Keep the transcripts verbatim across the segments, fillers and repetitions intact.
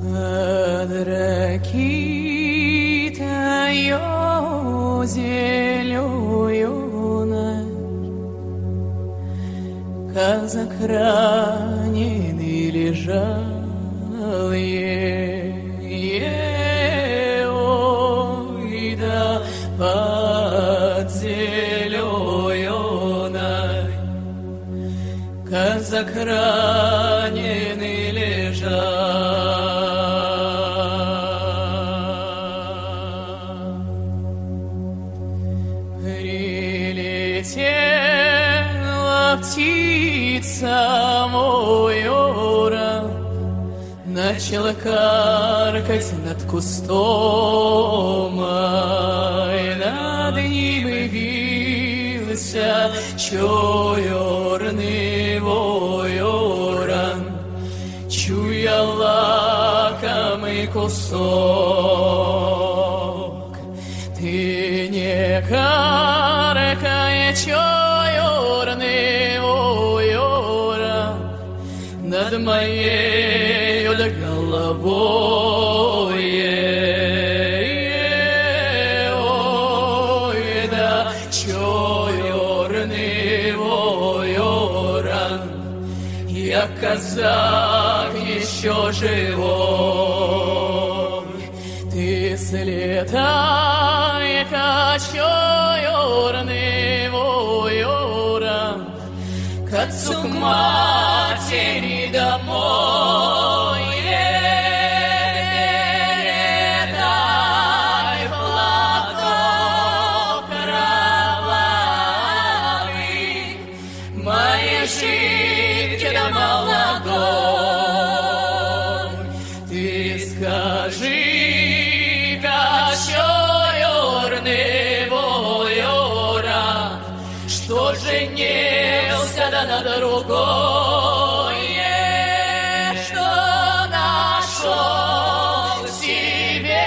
Под ракитою зеленой казак раненый лежал, ой, да под зеленой казак раненый лежал. Прилетела птица мойора, начала каркать над кустом, ай, над ним явился черный ворон, чуя лакомый кусок. Ты не каркай, черный ворон, над моей головой, ой, да черный ворон, я казак еще живой. Ты слетай-ка, черный ворон, к отцу, к матери домой. Передай платок кровавый моей жидке да молодой. Ты скажи-ка, черный ворон, что женился да на другой, что нашел себе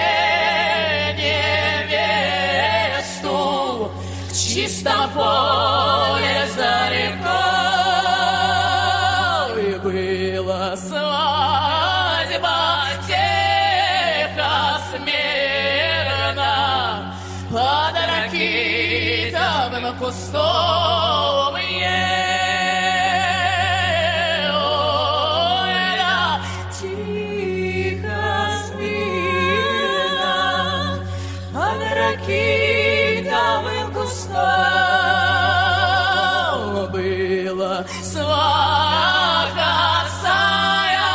невесту в чистом поле за рекой. Была свадьба тихо, смирно, под ракитовым кустом, ой, да, тихо, смирно, под ракитовым кустом была сваха сая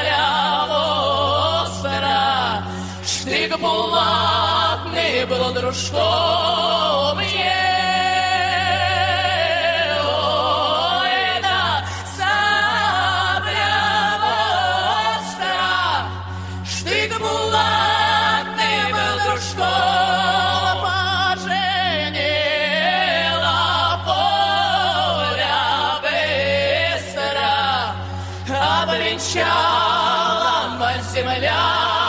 блявостра, штык булатный был дружком, ой, да, сабля востра, штык булатный был дружком. Поженила поля быстро, обвенчала земля.